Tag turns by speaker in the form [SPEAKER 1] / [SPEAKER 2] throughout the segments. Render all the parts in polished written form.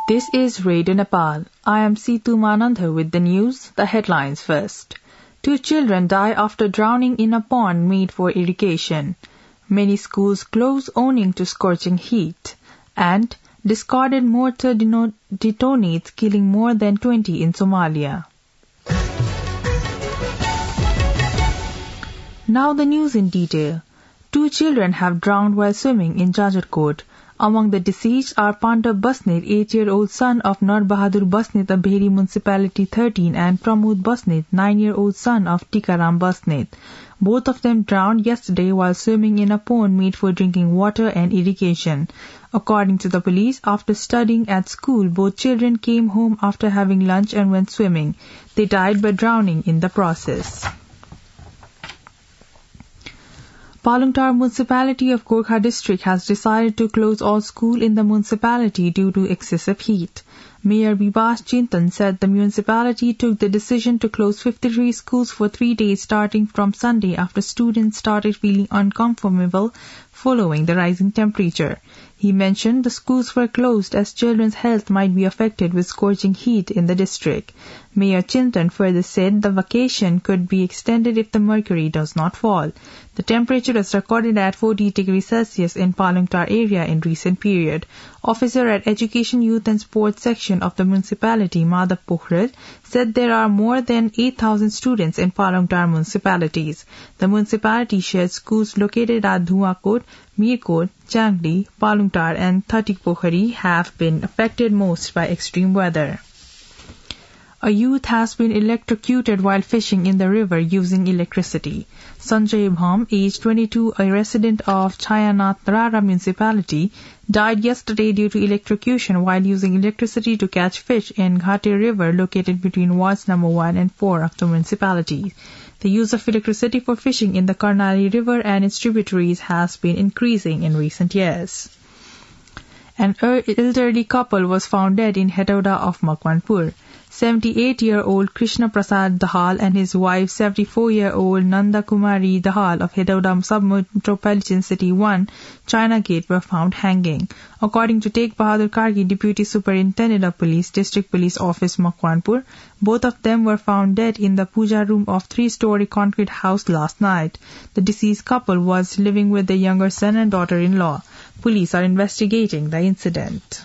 [SPEAKER 1] This is Radio Nepal. I am Seetu Manandha with the news. The headlines first. 2 children die after drowning in a pond made for irrigation. Many schools close owing to scorching heat. And discarded mortar detonates, killing more than 20 in Somalia. Now the news in detail. 2 children have drowned while swimming in Jajarkot. Among the deceased are Pandav Basnet, 8-year-old son of Nar Bahadur Basnet of Behri Municipality 13, and Pramod Basnet, 9-year-old son of Tikaram Basnet. Both of them drowned yesterday while swimming in a pond made for drinking water and irrigation. According to the police, after studying at school, both children came home after having lunch and went swimming. They died by drowning in the process. Palungtar Municipality of Gorkha District has decided to close all schools in the municipality due to excessive heat. Mayor Bibas Chintan said the municipality took the decision to close 53 schools for 3 days starting from Sunday after students started feeling uncomfortable following the rising temperature. He mentioned the schools were closed as children's health might be affected with scorching heat in the district. Mayor Chintan further said the vacation could be extended if the mercury does not fall. The temperature is recorded at 40 degrees Celsius in Palungtar area in recent period. Officer at Education, Youth and Sports section of the municipality, Madhav Pokhral, said there are more than 8,000 students in Palungtar municipalities. The municipality shares schools located at Dhuakot, Mirkot, Changli, Palungtar and Thatipokhari have been affected most by extreme weather. A youth has been electrocuted while fishing in the river using electricity. Sanjay Bham, aged 22, a resident of Chayanath Rara municipality, died yesterday due to electrocution while using electricity to catch fish in Ghate River located between wards number 1 and 4 of the municipality. The use of electricity for fishing in the Karnali River and its tributaries has been increasing in recent years. An elderly couple was found dead in Hetauda of Makwanpur. 78-year-old Krishna Prasad Dahal and his wife 74-year-old Nanda Kumari Dahal of Hetauda Sub-Metropolitan City 1, China Gate were found hanging. According to Tegh Bahadur Kargi, Deputy Superintendent of Police, District Police Office, Makwanpur, both of them were found dead in the puja room of 3-story concrete house last night. The deceased couple was living with their younger son and daughter-in-law. Police are investigating the incident.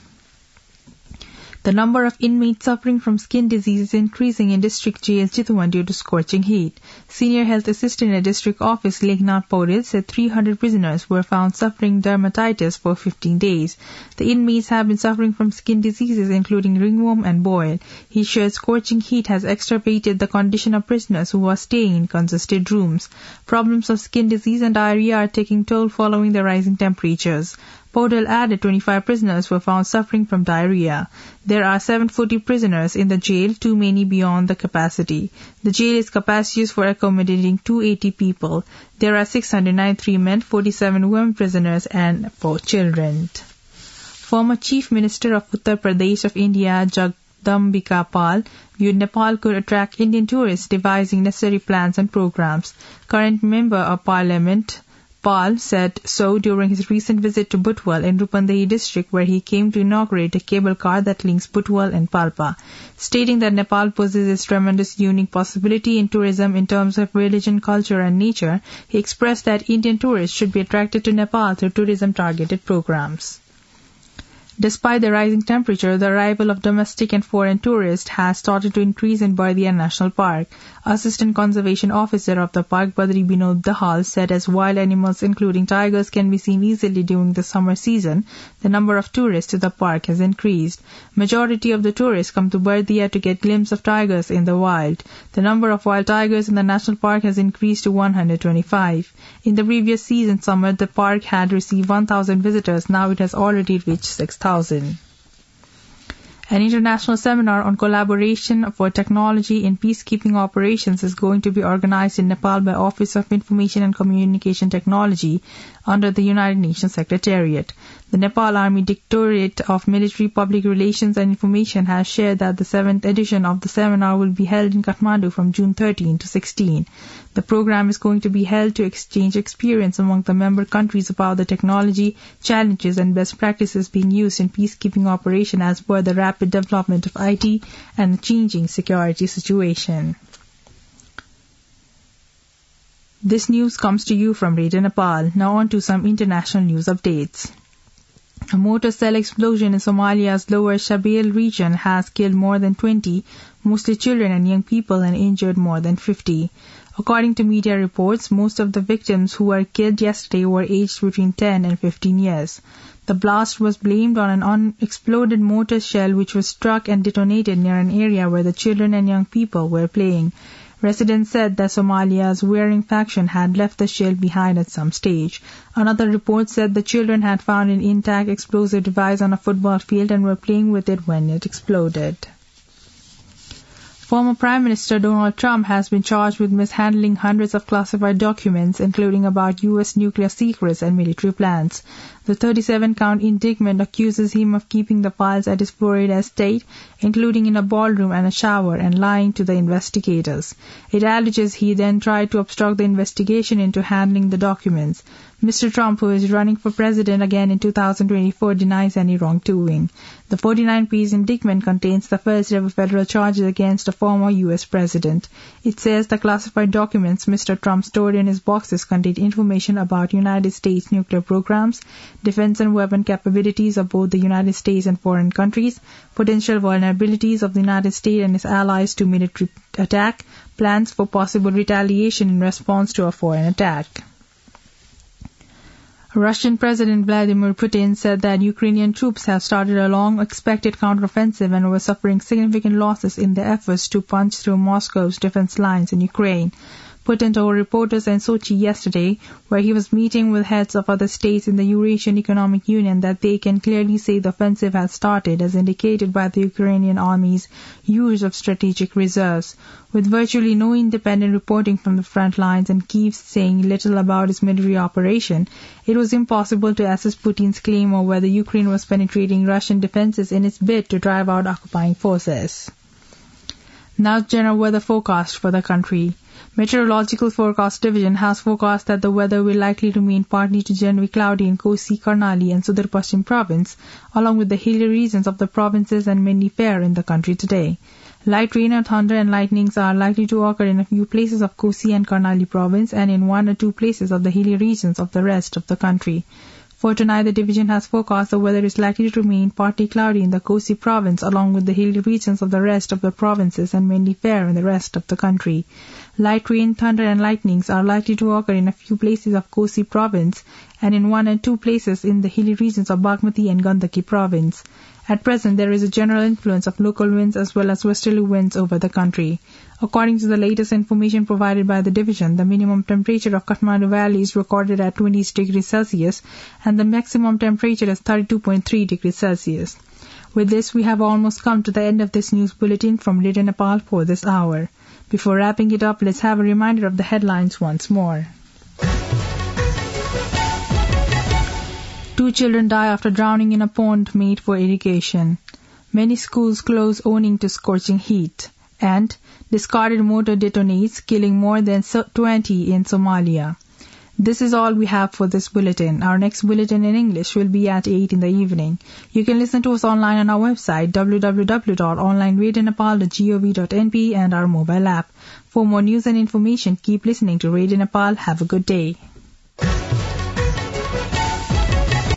[SPEAKER 1] The number of inmates suffering from skin disease is increasing in District Jail Chitwan due to scorching heat. Senior Health Assistant at District Office Leknath Pauril said 300 prisoners were found suffering dermatitis for 15 days. The inmates have been suffering from skin diseases including ringworm and boil. He shared scorching heat has exacerbated the condition of prisoners who are staying in congested rooms. Problems of skin disease and diarrhea are taking toll following the rising temperatures. Paudel added 25 prisoners were found suffering from diarrhea. There are 740 prisoners in the jail, too many beyond the capacity. The jail is capacious for accommodating 280 people. There are 693 men, 47 women prisoners and 4 children. Former Chief Minister of Uttar Pradesh of India, Jagdambika Pal, viewed Nepal could attract Indian tourists, devising necessary plans and programs. Current Member of Parliament Pal said so during his recent visit to Butwal in Rupandehi district where he came to inaugurate a cable car that links Butwal and Palpa. Stating that Nepal possesses tremendous unique possibility in tourism in terms of religion, culture and nature, he expressed that Indian tourists should be attracted to Nepal through tourism-targeted programs. Despite the rising temperature, the arrival of domestic and foreign tourists has started to increase in Bardia National Park. Assistant Conservation Officer of the park, Badri Binod Dahal, said as wild animals including tigers can be seen easily during the summer season, the number of tourists to the park has increased. Majority of the tourists come to Bardia to get glimpse of tigers in the wild. The number of wild tigers in the national park has increased to 125. In the previous season summer, the park had received 1,000 visitors. Now it has already reached 6,000. An international seminar on collaboration for technology in peacekeeping operations is going to be organized in Nepal by Office of Information and Communication Technology under the United Nations Secretariat. The Nepal Army Directorate of Military Public Relations and Information has shared that the 7th edition of the seminar will be held in Kathmandu from June 13 to 16. The program is going to be held to exchange experience among the member countries about the technology, challenges and best practices being used in peacekeeping operation as per the rapid development of IT and the changing security situation. This news comes to you from Radio Nepal. Now on to some international news updates. A mortar cell explosion in Somalia's lower Shabelle region has killed more than 20, mostly children and young people, and injured more than 50. According to media reports, most of the victims who were killed yesterday were aged between 10 and 15 years. The blast was blamed on an unexploded mortar shell which was struck and detonated near an area where the children and young people were playing. Residents said that Somalia's warring faction had left the shell behind at some stage. Another report said the children had found an intact explosive device on a football field and were playing with it when it exploded. Former Prime Minister Donald Trump has been charged with mishandling hundreds of classified documents, including about U.S. nuclear secrets and military plans. The 37-count indictment accuses him of keeping the files at his Florida estate, including in a ballroom and a shower, and lying to the investigators. It alleges he then tried to obstruct the investigation into handling the documents. Mr. Trump, who is running for president again in 2024, denies any wrongdoing. The 49-page indictment contains the first-ever federal charges against a former U.S. president. It says the classified documents Mr. Trump stored in his boxes contain information about United States nuclear programs, defense and weapon capabilities of both the United States and foreign countries, potential vulnerabilities of the United States and its allies to military attack, plans for possible retaliation in response to a foreign attack. Russian President Vladimir Putin said that Ukrainian troops have started a long-expected counteroffensive and were suffering significant losses in their efforts to punch through Moscow's defense lines in Ukraine. Putin told reporters in Sochi yesterday, where he was meeting with heads of other states in the Eurasian Economic Union, that they can clearly say the offensive has started, as indicated by the Ukrainian army's use of strategic reserves. With virtually no independent reporting from the front lines and Kyiv saying little about its military operation, it was impossible to assess Putin's claim or whether Ukraine was penetrating Russian defenses in its bid to drive out occupying forces. Now general weather forecast for the country. Meteorological Forecast Division has forecast that the weather will likely remain partly to generally cloudy in Kosi, Karnali and Sudar Paschim province, along with the hilly regions of the provinces, and mainly fair in the country today. Light rain or thunder and lightnings are likely to occur in a few places of Kosi and Karnali province and in 1 or 2 places of the hilly regions of the rest of the country. For tonight, the division has forecast the weather is likely to remain partly cloudy in the Kosi province, along with the hilly regions of the rest of the provinces, and mainly fair in the rest of the country. Light rain, thunder and lightnings are likely to occur in a few places of Kosi province and in 1 and 2 places in the hilly regions of Bagmati and Gandaki province. At present, there is a general influence of local winds as well as westerly winds over the country. According to the latest information provided by the division, the minimum temperature of Kathmandu Valley is recorded at 20 degrees Celsius and the maximum temperature is 32.3 degrees Celsius. With this, we have almost come to the end of this news bulletin from Radio Nepal for this hour. Before wrapping it up, let's have a reminder of the headlines once more. 2 children die after drowning in a pond made for irrigation. Many schools close owing to scorching heat. And discarded mortar detonates, killing more than 20 in Somalia. This is all we have for this bulletin. Our next bulletin in English will be at 8 in the evening. You can listen to us online on our website www.onlineradionepal.gov.np and our mobile app. For more news and information, keep listening to Radio Nepal. Have a good day.